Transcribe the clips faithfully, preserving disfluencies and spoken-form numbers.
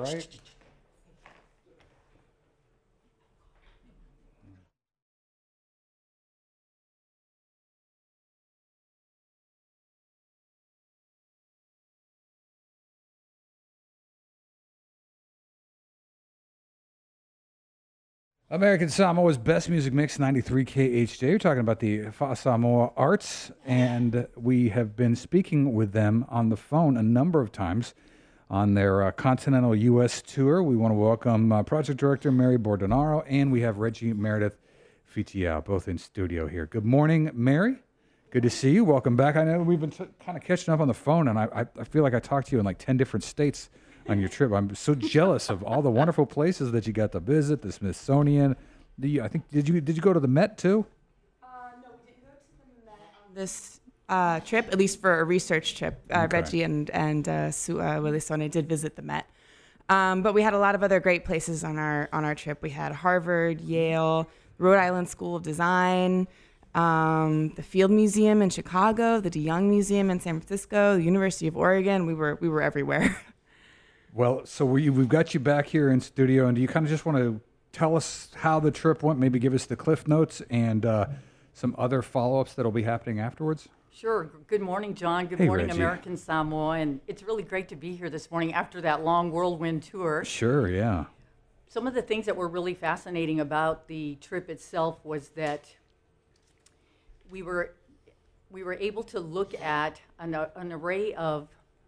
right? American Samoa's best music mix, ninety-three K H J. We're talking about the Fa Samoa Arts, and we have been speaking with them on the phone a number of times on their uh, continental U S tour. We want to welcome uh, Project Director Mary Bordonaro, and we have Reggie Meredith Fitiau, both in studio here. Good morning, Mary. Good to see you. Welcome back. I know we've been t- kind of catching up on the phone, and I, I, I feel like I talked to you in like ten different states on your trip. I'm so jealous of all the wonderful places that you got to visit, the Smithsonian. The, I think, did you did you go to the Met too? Uh, no, we didn't go to the Met on this uh, trip, at least for a research trip. Uh, Okay. Reggie and, and uh, Sua Wilisone did visit the Met. Um, but we had a lot of other great places on our on our trip. We had Harvard, Yale, Rhode Island School of Design, um, the Field Museum in Chicago, the DeYoung Museum in San Francisco, the University of Oregon. We were we were everywhere. Well, so we, we've got you back here in studio, and do you kind of just want to tell us how the trip went, maybe give us the Cliff Notes and uh, some other follow-ups that'll be happening afterwards? Sure. Good morning, John. Good Hey, morning, Reggie. American Samoa. And it's really great to be here this morning after that long whirlwind tour. Sure, yeah. Some of the things that were really fascinating about the trip itself was that we were we were able to look at an, uh, an array of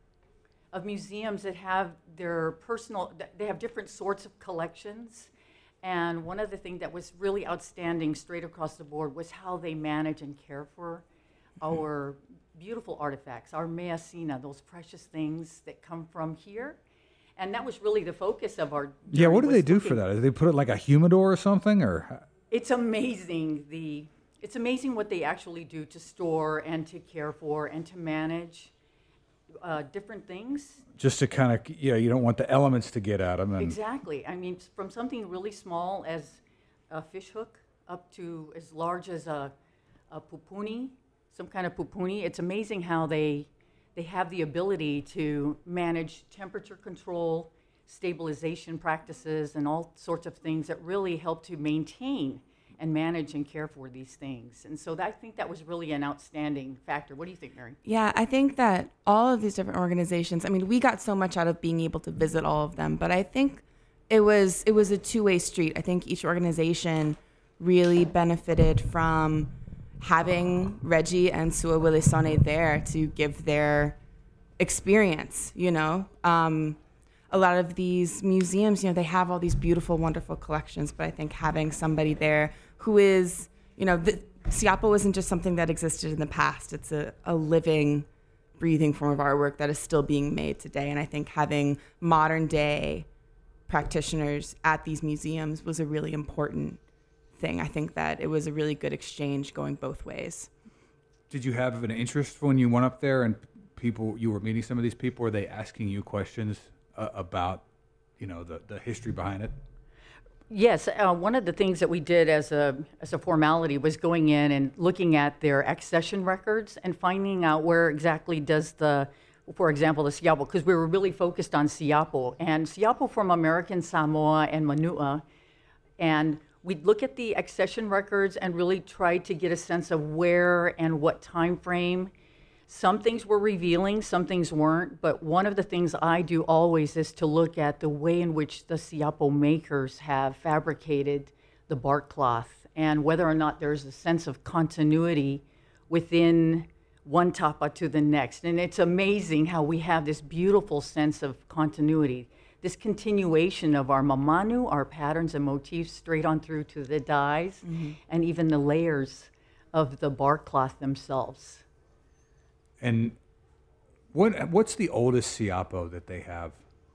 of museums that have their personal, they have different sorts of collections. And one of the things that was really outstanding straight across the board was how they manage and care for our beautiful artifacts, our mea sina, those precious things that come from here. And that was really the focus of our Yeah, journey what do was they do looking- for that? Do they put it like a humidor or something, or? It's amazing the it's amazing what they actually do to store and to care for and to manage uh, different things. Just to kind of, yeah, you don't want the elements to get at them. And Exactly. I mean, from something really small as a fish hook up to as large as a, a pupuni, some kind of pupuni. It's amazing how they they have the ability to manage temperature control, stabilization practices, and all sorts of things that really help to maintain and manage and care for these things. And so that, I think that was really an outstanding factor. What do you think, Mary? Yeah, I think that all of these different organizations, I mean, we got so much out of being able to visit all of them, but I think it was it was a two-way street. I think each organization really benefited from having Reggie and Sua Wilisone there to give their experience, you know. Um, a lot of these museums, you know, they have all these beautiful, wonderful collections, but I think having somebody there who is, you know, the, Siapo isn't just something that existed in the past. It's a, a living, breathing form of artwork that is still being made today. And I think having modern day practitioners at these museums was a really important thing. I think that it was a really good exchange going both ways. did you have an interest when you went up there and people, you were meeting some of these people? Were they asking you questions uh, about, you know, the, the history behind it? Yes, uh, one of the things that we did as a as a formality was going in and looking at their accession records and finding out where exactly does the, for example, the Siapo, because we were really focused on Siapo, and Siapo from American Samoa and Manua, and we'd look at the accession records and really try to get a sense of where and what time frame. Some things were revealing, some things weren't, but one of the things I do always is to look at the way in which the Siapo makers have fabricated the bark cloth and whether or not there's a sense of continuity within one tapa to the next. And it's amazing how we have this beautiful sense of continuity, this continuation of our mamanu, our patterns and motifs straight on through to the dyes, mm-hmm. and even the layers of the bark cloth themselves. And what what's the oldest Siapo that they have?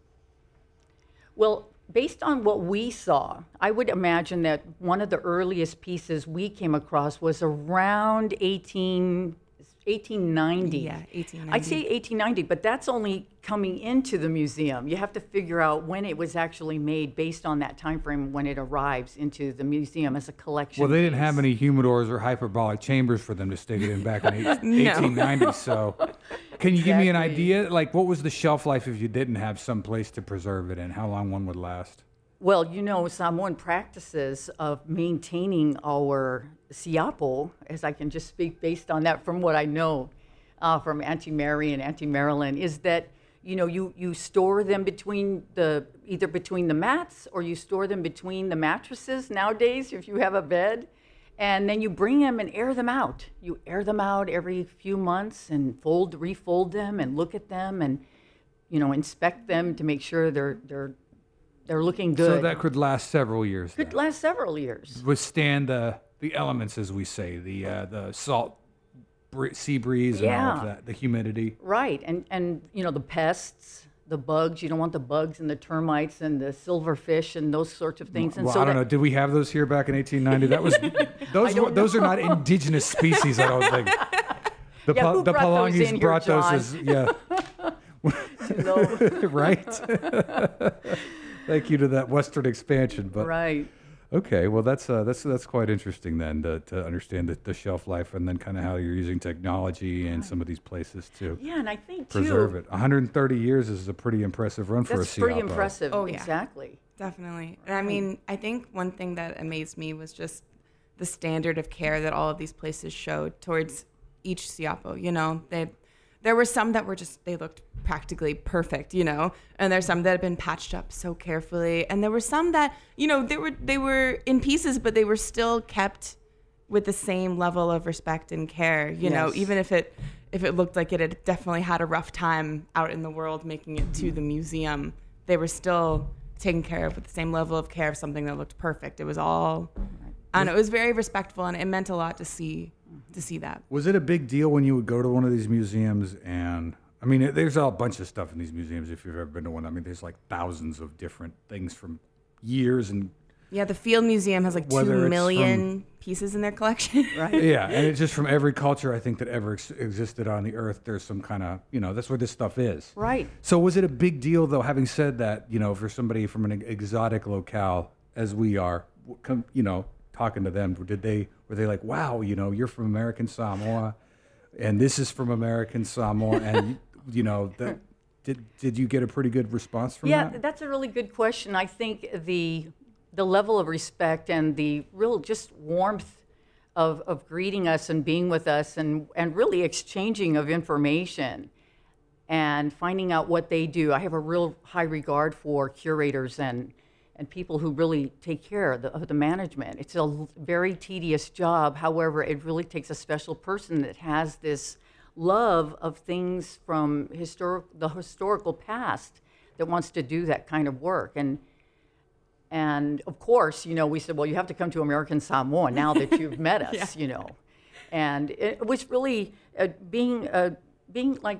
Well, based on what we saw, I would imagine that one of the earliest pieces we came across was around eighteen eighteen ninety. Yeah, eighteen ninety. I'd say eighteen ninety, but that's only coming into the museum. You have to figure out when it was actually made based on that time frame when it arrives into the museum as a collection. Well, they didn't piece. have any humidors or hyperbolic chambers for them to stick it in back in eighteen ninety. So, can you give me an Exactly. idea? Like, what was the shelf life if you didn't have some place to preserve it in? How long one would last? Well, you know, Samoan practices of maintaining our siapo, as I can just speak based on that from what I know uh, from Auntie Mary and Auntie Marilyn, is that, you know, you, you store them between the, either between the mats or you store them between the mattresses nowadays if you have a bed. And then you bring them and air them out. You air them out every few months and fold, refold them and look at them and, you know, inspect them to make sure they're, they're, they're looking good. So that could last several years. Could then. last several years. Withstand the the elements, as we say, the uh, the salt, br- sea breeze, and all Yeah. of that, the humidity. Right, and and you know the pests, the bugs. You don't want the bugs and the termites and the silverfish and those sorts of things. And Well, so I don't that- know. Did we have those here back in eighteen ninety? That was those. don't were, those are know. not indigenous species. I don't think. The Yeah, Pa- who the brought those Palangis in here, brought those John? as yeah. you know, Right. Thank you to that Western expansion, but right. okay. Well, that's uh, that's that's quite interesting then to, to understand the, the shelf life and then kind of how you're using technology in some of these places to Yeah, and I think preserve too, it. one hundred thirty years is a pretty impressive run for that's a pretty Siapo. impressive. Oh, yeah. Exactly. Definitely. And I mean, I think one thing that amazed me was just the standard of care that all of these places showed towards each Siapo. You know, they there were some that were just, they looked practically perfect, you know, and there's some that had been patched up so carefully. And there were some that, you know, they were they were in pieces, but they were still kept with the same level of respect and care, you know, Yes. even if it if it looked like it had definitely had a rough time out in the world making it to the museum, they were still taken care of with the same level of care of something that looked perfect. It was all, and it was very respectful, and it meant a lot to see to see that. Was it a big deal when you would go to one of these museums and I mean, there's a bunch of stuff in these museums if you've ever been to one. I mean, there's like thousands of different things from years and Yeah, the Field Museum has like Whether two it's million pieces in their collection. Right. yeah, and it's just from every culture I think that ever ex- existed on the earth. There's some kind of, you know, that's where this stuff is. Right. So was it a big deal though? Having said that, you know, for somebody from an exotic locale as we are, w- come, you know, talking to them, did they were they like, wow, you know, you're from American Samoa, and this is from American Samoa, and you know, that, did did you get a pretty good response from Yeah, that? that's a really good question. I think the the level of respect and the real just warmth of, of greeting us and being with us and, and really exchanging of information and finding out what they do. I have a real high regard for curators and, and people who really take care of the, of the management. It's a l- very tedious job. However, it really takes a special person that has this love of things from historic, the historical past that wants to do that kind of work. And and of course, you know, we said, well, you have to come to American Samoa now that you've met us, Yeah. you know. And it was really uh, being uh, being like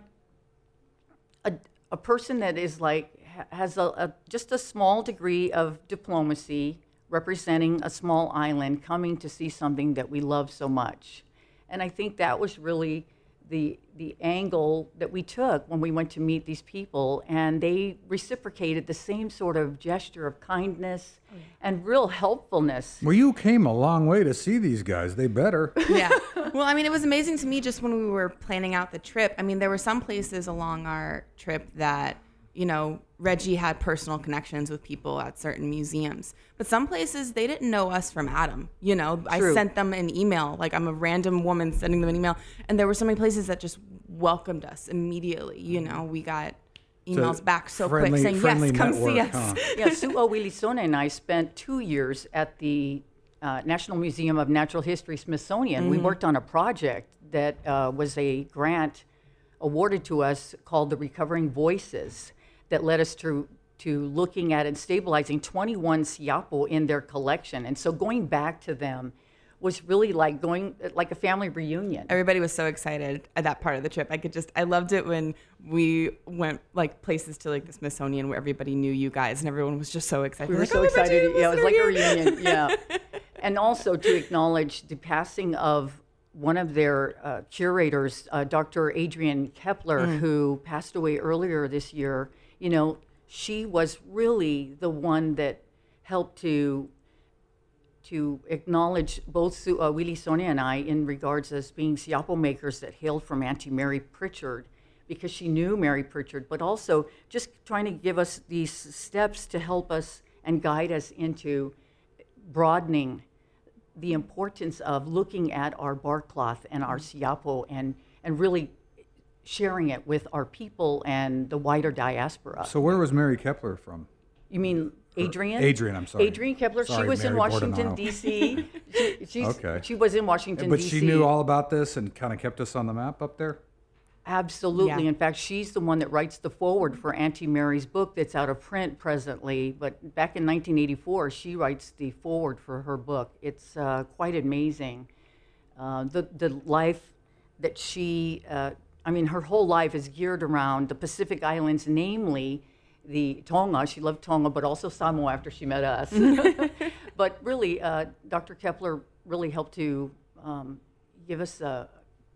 a, a person that is like ha- has a, a just a small degree of diplomacy, representing a small island, coming to see something that we love so much. And I think that was really the the angle that we took when we went to meet these people, and they reciprocated the same sort of gesture of kindness and real helpfulness. Well, you came a long way to see these guys. They better. Yeah. Well, I mean, it was amazing to me just when we were planning out the trip. I mean, there were some places along our trip that, you know, Reggie had personal connections with people at certain museums. But some places, they didn't know us from Adam. You know, I True. sent them an email. Like, I'm a random woman sending them an email. And there were so many places that just welcomed us immediately. You know, we got emails So back so friendly- quick saying, friendly yes, come see network, us. huh? Yeah, Su'o Wilisone and I spent two years at the uh, National Museum of Natural History, Smithsonian. We worked on a project that uh, was a grant awarded to us called the Recovering Voices that led us to to looking at and stabilizing twenty-one siapo in their collection. And so going back to them was really like going like a family reunion. Everybody was so excited at that part of the trip. I could just, I loved it when we went like places to like the Smithsonian where everybody knew you guys and everyone was just so excited. We were Like, so "Oh, Reggie, excited. Yeah, it was like a listener here." reunion. Yeah. And also to acknowledge the passing of one of their uh, curators, uh, Doctor Adrienne Kepler, mm. who passed away earlier this year, you know, she was really the one that helped to to acknowledge both uh, Willie Sonia and I in regards as being siapo makers that hailed from Auntie Mary Pritchard, because she knew Mary Pritchard, but also just trying to give us these steps to help us and guide us into broadening the importance of looking at our bark cloth and our siapo and, and really sharing it with our people and the wider diaspora. So where was Mary Kepler from? You mean Adrienne? Adrienne, I'm sorry. Adrienne Kepler. Sorry, she was Mary in Washington, Bordonaro. D C She, she's, Okay. she was in Washington, But D C she knew all about this and kind of kept us on the map up there? Absolutely. Yeah. In fact, she's the one that writes the foreword for Auntie Mary's book that's out of print presently. But back in nineteen eighty-four, she writes the foreword for her book. It's uh, quite amazing. Uh, the, the life that she, uh, I mean, her whole life is geared around the Pacific Islands, namely the Tonga. She loved Tonga, but also Samoa after she met us. But really, uh, Doctor Kepler really helped to um, give us a,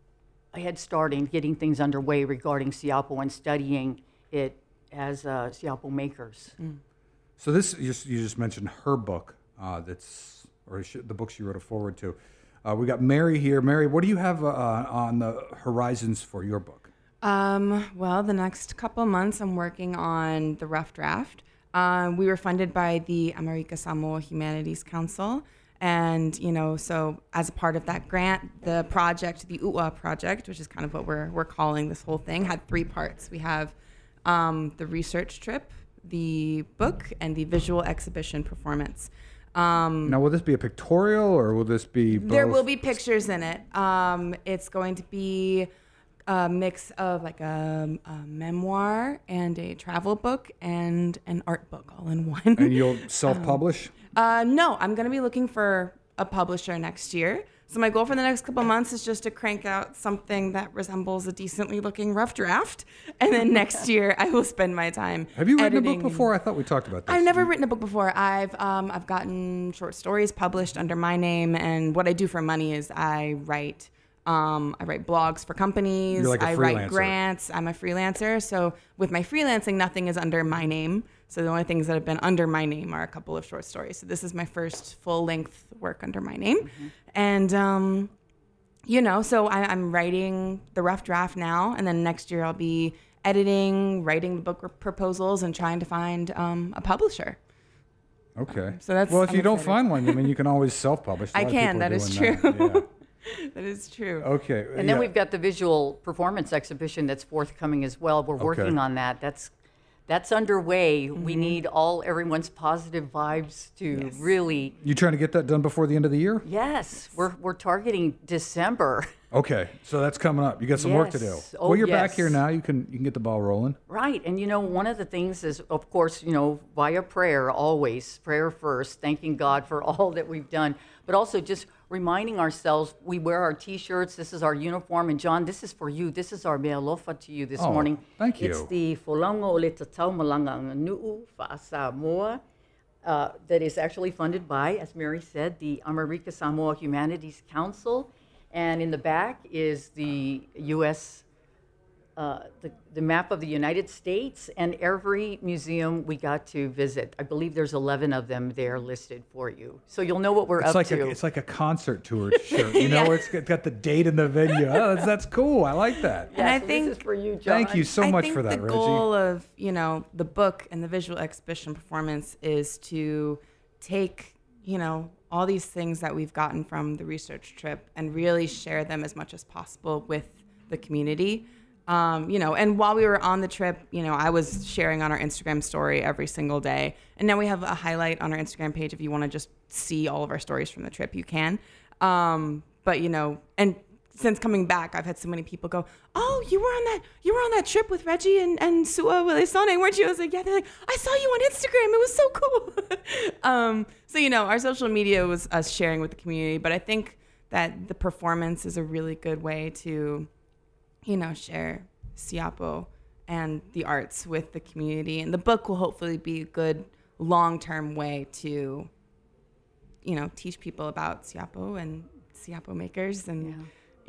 a head start in getting things underway regarding siapo and studying it as uh, siapo makers. Mm. So this, you just, you just mentioned her book, uh, that's, or sh- the book she wrote a forward to. Uh, we got Mary here. Mary, what do you have uh, on the horizons for your book? Um, well, the next couple months, I'm working on the rough draft. Um, we were funded by the America Samoa Humanities Council. And, you know, so as a part of that grant, the project, the U A project, which is kind of what we're, we're calling this whole thing, had three parts. We have um, the research trip, the book, and the visual exhibition performance. Um, Now, will this be a pictorial or will this be both? There will be pictures in it. Um, it's going to be a mix of like a, a memoir and a travel book and an art book all in one. And you'll self-publish? Uh, no, I'm going to be looking for a publisher next year. So my goal for the next couple months is just to crank out something that resembles a decently looking rough draft. And then next year I will spend my time Have you written a editing book before? I thought we talked about this. I've never written a book before. I've um, I've gotten short stories published under my name, and what I do for money is I write um, I write blogs for companies. You're like a I freelancer. write grants. I'm a freelancer. So with my freelancing, nothing is under my name. So the only things that have been under my name are a couple of short stories. So this is my first full length work under my name, mm-hmm. and um, you know, so I, I'm writing the rough draft now, and then next year I'll be editing, writing the book proposals, and trying to find um, a publisher. Okay. So that's. Well, if I'm you don't excited. find one, I mean, you can always self-publish. A I lot of can. people are That is doing true. that, yeah. That is true. Okay. And yeah. then we've got the visual performance exhibition that's forthcoming as well. We're working Okay. on that. That's that's underway. Mm-hmm. We need all everyone's positive vibes to Yes. really. You trying to get that done before the end of the year? Yes, we're we're targeting December. Okay, so that's coming up. You got some work to do. Yes. Oh, well, you're back yes. here now. You can you can get the ball rolling. Right. And, you know, one of the things is, of course, you know, via prayer, always, prayer first, thanking God for all that we've done, but also just reminding ourselves, we wear our T-shirts, this is our uniform, and John, this is for you. This is our mea alofa to you this Oh, morning. thank you. It's the Folongo o le Tatau Malanga Nu'u Fa'asamoa, uh, that is actually funded by, as Mary said, the America Samoa Humanities Council. And in the back is the U S, uh, the, the map of the United States, and every museum we got to visit. I believe there's eleven of them there listed for you. So you'll know what we're It's up like to. a, it's like a concert tour shirt. You know, it's got the date and the venue. Oh, that's, that's cool. I like that. And I so think- this is for you, John. Thank you so I much think for that, the Reggie. goal of, you know, the book and the visual exhibition performance is to take, you know, all these things that we've gotten from the research trip and really share them as much as possible with the community. Um, you know, and while we were on the trip, you know, I was sharing on our Instagram story every single day. And now we have a highlight on our Instagram page. If you want to just see all of our stories from the trip, you can. Um, but, you know, and since coming back, I've had so many people go, "Oh, you were on that, you were on that trip with Reggie and, and Sua Wilisone, weren't you?" I was like, "Yeah." They're like, "I saw you on Instagram. It was so cool." um, so, you know, our social media was us sharing with the community, but I think that the performance is a really good way to, you know, share siapo and the arts with the community. And the book will hopefully be a good long-term way to, you know, teach people about siapo and siapo makers and Yeah.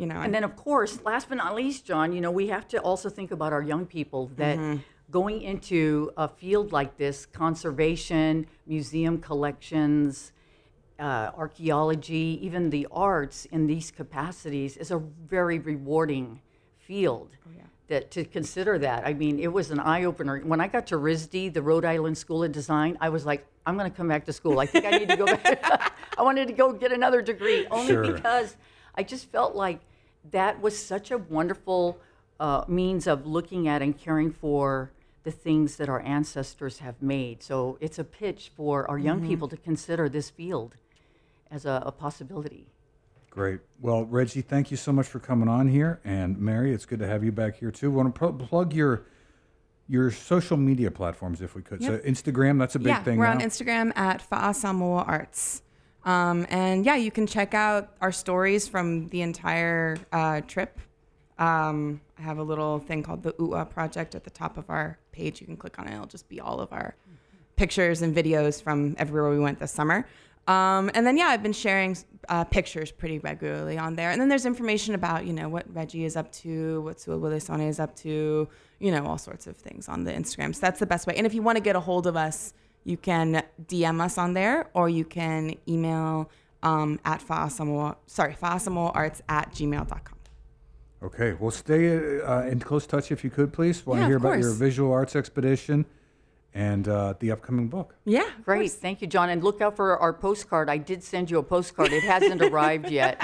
you know. And then, of course, last but not least, John, you know, we have to also think about our young people that mm-hmm. going into a field like this, conservation, museum collections, uh, archaeology, even the arts in these capacities is a very rewarding field. Oh, yeah. That to consider that. I mean, it was an eye-opener. When I got to R I S D, the Rhode Island School of Design, I was like, I'm going to come back to school. I think I need to go back. I wanted to go get another degree, only Sure. because I just felt like that was such a wonderful uh, means of looking at and caring for the things that our ancestors have made. So it's a pitch for our young mm-hmm. people to consider this field as a, a possibility. Great. Well, Reggie, thank you so much for coming on here. And Mary, it's good to have you back here too. We want to pro- plug your your social media platforms if we could. Yep. So Instagram, that's a big yeah, thing we're now. on Instagram at Fa'asamoa Arts. Um, and yeah, you can check out our stories from the entire uh, trip. Um, I have a little thing called the U A Project at the top of our page. You can click on it. It'll just be all of our pictures and videos from everywhere we went this summer. Um, and then, yeah, I've been sharing uh, pictures pretty regularly on there. And then there's information about, you know, what Reggie is up to, what Sua Wilisone is up to, you know, all sorts of things on the Instagram. So that's the best way. And if you want to get a hold of us, you can D M us on there, or you can email um, at Fa'asamoa, sorry, fa'asamoaarts at gmail dot com. Okay. Well, stay uh, in close touch if you could, please. Want Yeah, to hear of about your course. visual arts expedition and uh, the upcoming book. Yeah, of Great. course. Thank you, John. And look out for our postcard. I did send you a postcard. It hasn't arrived yet.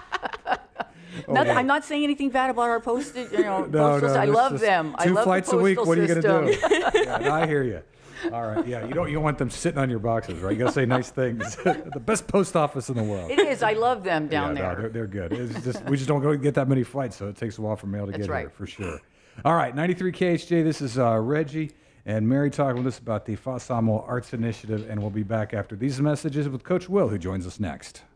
Nothing, yeah. I'm not saying anything bad about our postage. You know, No, postal, no, I this love is them. I Two love flights the a week. postal What are you going to system. do? Yeah, no, I hear you. All right. Yeah, you don't you don't want them sitting on your boxes, right? You got to say nice things. The best post office in the world. It is. I love them down yeah, there. No, they're, they're good. It's just we just don't go get that many flights, so it takes a while for mail to That's get right. here for sure. All right, ninety-three K H J. This is uh, Reggie and Mary talking with us about the Fa'asamoa Arts Initiative, and we'll be back after these messages with Coach Will, who joins us next.